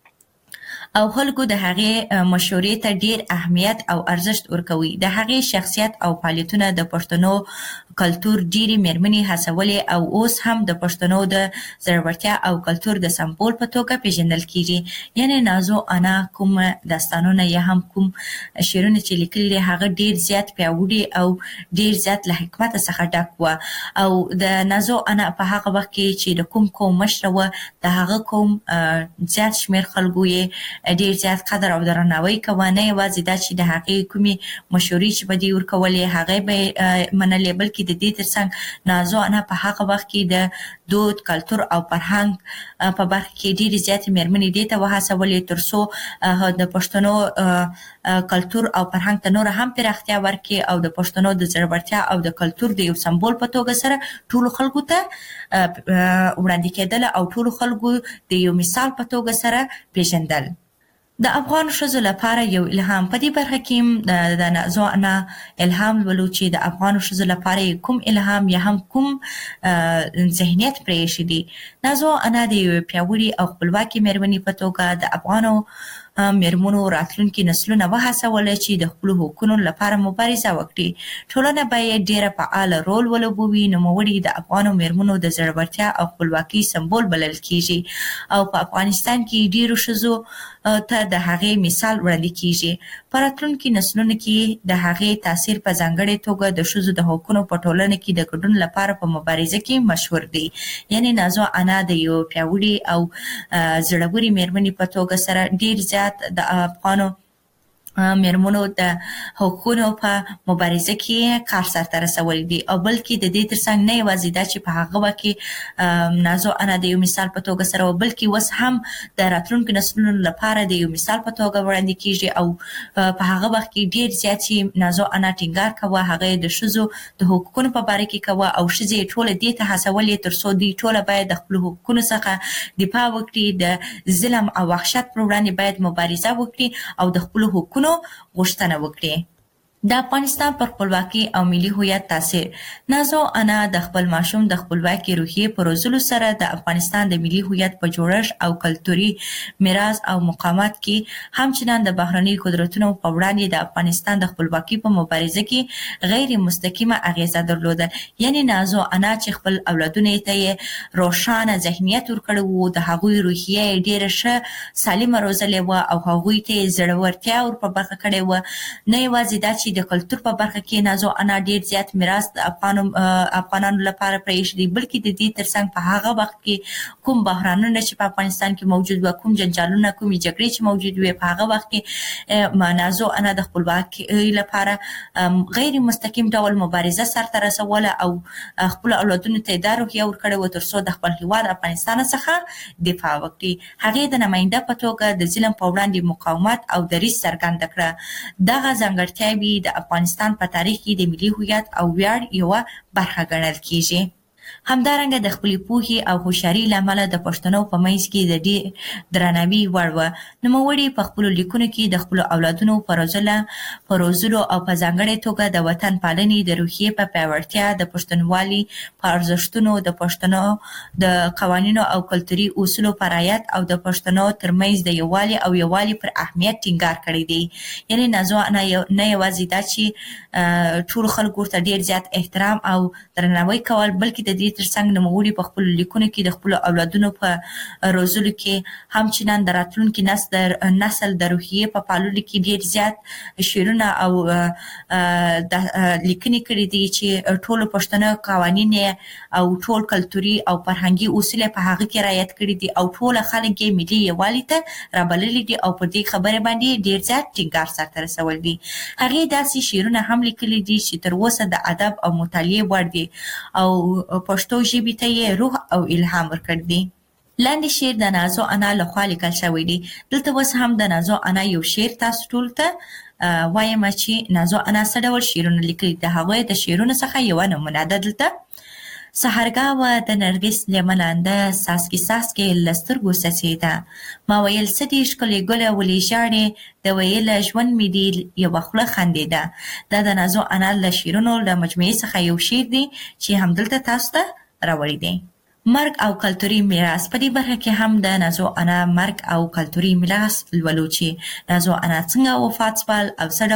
او خلکو د هغې مشورې ته ډیر اهمیت او ارزښت ورکوي. د هغې شخصیت او فعالیتونه د پښتنو کلتور ډیرې میرمنې هڅولې او اوس هم د پښتنو د زړورتیا او کلتور د سمبول په توګه پیژندل کیږي. یعنی نازو انا کوم داستانونه یا هم کوم شعرونه چې لیکلي دي هغه ډیر زیات پیاوړي او ډیر زیات له حکمت څخه ډک و او د نازو انا په هغه وخت کې چې د کوم قوم مشره و د هغه قوم زیات شمیر خلکو یې ډیر زیات قدر او درناوی کوه. نه یوازې دا چې د هغې کومې مشورې چې به دې ورکولې هغې به منلې، بلکې د دې ترڅنګ نازو انا په هغه وخت کې د دود، کلتور او فرهنګ په برخه کې ډېرې زیاتې مېرمنې دې ته وهڅولې ترڅو د پښتنو کلتور او فرهنګ ته نور هم پراختیا ورکړي او د پښتنو د زړورتیا او د کلتور د یو سمبول په توګه سره ټولو خلکو ته وړاندې کېدل او ټولو خلکو د یو مثال په توګه سره پیژندل. د افغان ښځو لپاره یو الهام. په دې برخه کې د نازو انا الهام ولو چې د افغان ښځو لپاره کوم الهام یا هم کوم ذهنیت پرېښی دی. نازو انا د یوې پیاوړې او خپلواکې مېرمنې په توګه د افغانو مېرمنو راتلونکي نسلونه وهڅول چې د خپلو حقونو لپاره مبارزه وکړي. ټولنه باید ډېره فعاله رول ولوبوي. نوموړي د افغانو مېرمنو د زړورتیا او خپلواکۍ سمبول بلل کیږي او په افغانستان کې ډېرو ښځو ته د هغې مثال وړاندې کیږي. په راتلونکي نسلونو کې د هغې تاثیر په ځانګړې توګه د ښځو د حقونو په ټولنه کې د ګډون لپاره په مبارزه کې مشهور دی. یعنی نازو انا د یو پیاوړي او زړورې مېرمنې په توګه سره ډېر زیات د افغانو مېرمنو د حقونو په مبارزه کې کار سرته رسولی دی او بلکې د دې ترڅنګ نه یوازې دا چې په هغه وخت کې نازو انا د یو مثال په توګه سره بلکې اوس هم د راتلونکو نسلونو لپاره د یو مثال په توګه وړاندې کیږي او په هغه وخت کې ډېر زیات چې نازو انا ټینګار کوه هغه د ښځو د حقوقو په باره کې کوه او ښځې ټوله دې ته هڅولې ترڅو دوی ټوله باید د خپلو حقوقو څخه دفاع وکړي، د ظلم او وحشت پر وړاندې باید مبارزه وکړي او د خپلو حقوقو غوښتنه وکړي. د افغانستان پر خپلواکۍ او ملي هویت تاثیر. نازو انا د خپل ماشوم د خپلواکۍ روحیې په روزلو سره د افغانستان د ملي هویت په جوړښت او کلتوري میراث او مقاومت کې همچنان د بهرني قدرتونو په وړاندې د افغانستان د خپلواکۍ په مبارزه کې غیر مستقیمه اغیزه درلوده. یعنی نازو انا چې خپل اولادونو ته روښانه ذهنیت ورکړی و، د هغوی روحیه ډېره ښه سالمه روزلې وه او هغوی ته زړورتیا ور په برخه کړې وه. نه یوازې دا چې د کلتور په برخه کې نازو انا ډېر زیات میراث د افغانانو لپاره پرېښی دی، بلکې د دې ترڅنګ په هغه وخت کې کوم بحرانونه چې په افغانستان کې موجود وه، کوم جنجالونه، کومې جګړې چې موجود وې، په هغه وخت کې نازو انا د خپلواکۍ لپاره غیر مستقیم ډول مبارزه سرته رسوله او خپلو اولادونو ته دا روحیه ورکړې وه ترڅو د خپل هېواد افغانستان څخه دفاع وکړي. هغې د نماینده په توګه د ظلم په وړاندې مقاومت او دریځ څرګنده کړه. دغه ځانګړتیاوې د افغانستان په تاریخ کې د ملي هویت او ویاړ یوه برخه ګڼل کیږي. همدارنګه د خپلې پوهې او هوښیارۍ له امله د پښتنو په منځ کې د ډېر درناوي وړ وه. نوموړي په خپلو لیکنو کې د خپلو اولادونو په روزلو او په ځانګړې توګه د وطن پالنې د روحیې په پیاوړتیا، د پښتونولۍ په ارزښتونو، د پښتنو د قوانینو او کلتوري اصولو په رعایت او د پښتنو ترمنځ د یووالي پر اهمیت ټینګار کړی دی. یعنې نازو انا نه یوازې دا چې ټولو خلکو ورته ډېر زیات احترام او درناوی کول، بلکې د دې ترڅنګ نوموړي په خپلو لیکنو کې د خپلو اولادونو په روزلو کې همچنان د راتلونکي نسل د روحیې په پاللو کې ډېر زیات شعرونه او لیکنې کړي دي چې ټولو پښتنو قوانین او ټول کلتوري او فرهنګي اصول په هغه کې رعایت کړي دي او ټول خلک یې ملي یووالي ته رابللي دي او پر دې خبرې باندې ډېر زیات ټینګار سره رسول دي. هغې داسې شعرونه هم لیکلي دي چې تر اوسه د ادب او مطالعې وړ دي او پښتو ژبې ته یې روح او الهام ورکړی دی. لاندې شعر د نازو انا لخوا لیکل شوی دی. دلته اوس هم د نازو انا یو شعر تاسو ټول ته وایم چې نازو انا څه ډول شعرونه لیکلي. د هغوی د شعرونو څخه یوه نمونه ده دلته. سحرګاوه د نرګس لمنانده ساسکي ساسکي لسترګو سسیده ما ویل څه دې ښکلې ګله ولې ژاړې د ویله ژوند مې دې یوه خوله خندېده. دا د نازو انا له شعرونو له مجموعې څخه یو شعر دی چې همدلته تاسو ته راوړی دی. مرګ او کلتوري میراث. په دې برخه کې هم د نازو انا مرګ او کلتوري میراث لولو چې نازو انا څنګه وفات شول او څه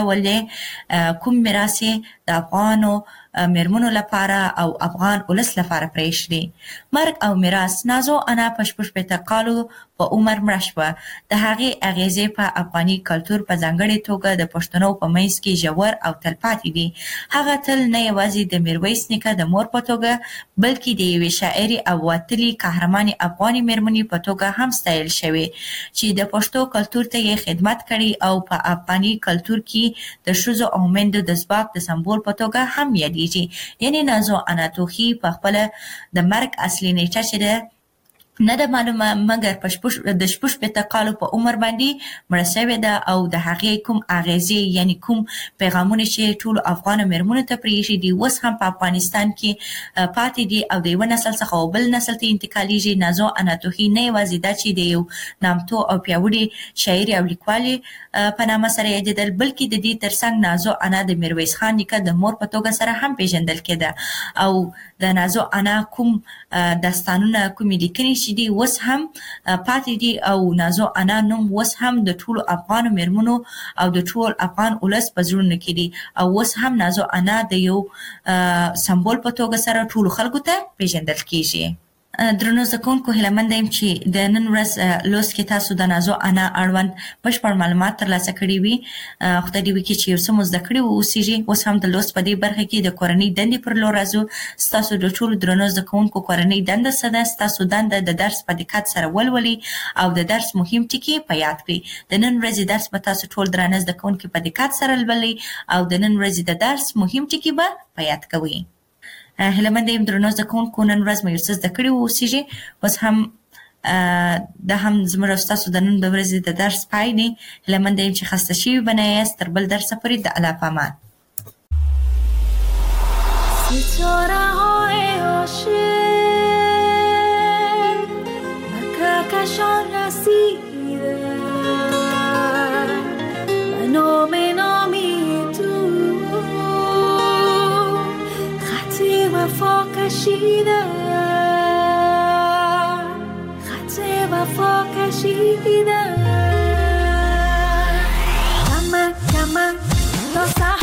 ډول کوم میراث د افغانو میرمنو لپاره او افغان ولس لپاره پرېښودي. مرګ او میراث. نازو انا په 66 کالو په عمر مړه شوه. د هغې اغیزې په افغاني کلتور په ځانګړې توګه د پښتنو په منځ کې ژور او تلپاتې دي. هغه تل نه یوازې د میرویس نیکه د مور په توګه بلکې د یوې شاعرې او وتلې قهرمانې افغاني میرمنې په توګه هم ستایل شوې چې د پښتو کلتور ته یې خدمت کړی او په افغاني کلتور کې د ښځو او میندو د ځواک د سمبول په توګه هم یادېږي. یعنې نازو انا توخي په خپله د مرګ اصلي نیټه چې ده نه ده معلومه، مګر د 66 کالو په عمر باندې مړه شوې ده او د هغې کوم اغیزې یعنی کوم پیغامونه چې ټولو افغانو میرمنو ته پرېښي دي اوس هم په افغانستان کې پاتې دي او د یوه نسل څخه او بل نسل ته انتقالیږي. نازو انا توخي نه یوازې دا چې د یو نامتو او پیاوړي شاعرې او لیکوالې په نامه سره یادېدل، بلکې د دې ترڅنګ نازو انا د میرویس خان نیکه د مور په توګه سره هم پیژندل کېده او د نازو انا کوم داستانونه کومې لیکنې چې دي اوس هم پاتې دي او نازو انا نوم اوس هم د ټولو افغانو میرمنو او د ټول افغان ولس په زړونو کې دي او اوس هم نازو انا د یو سمبول په توګه سره ټولو خلکو ته پیژندل کېږي. درنو زده کوونکو هیله یم چې د نن ورځ لوست کې تاسو د نازو انا اړوند بشپړ معلومات ترلاسه کړي وي. خدای دې وکړي چې یو څه مو زده کړي واوسیږي. اوس هم د لوست په دې برخه کې د کورنۍ دندې پر لور راځو. ستاسو د ټولو درنو زده کوونکو کورنۍ دنده څه ده؟ ستاسو دنده د درس په دقت سره ولولئ او د درس مهم ټکي په یاد کړئ. د نن ورځې درس به تاسو ټول درانه زده کوونکي په دقت سره لولئ او د نن ورځې د درس مهم ټکي به په یاد کوئ. هیله یم درنو زده کوونکو نن ورځ مو یو څه زده کړي واوسیږي. اوس هم دا هم زموږ او ستاسو د نن د ورځې د درس پای دی. هیله یم چې خسته شوي به نه یاست. تر بل درسه پورې د الله په امان. ستاره‌های عاشق کهکشان رسیده و نام نامی تو خط وفا کشیده خط وفا کشیده کمک کمک تا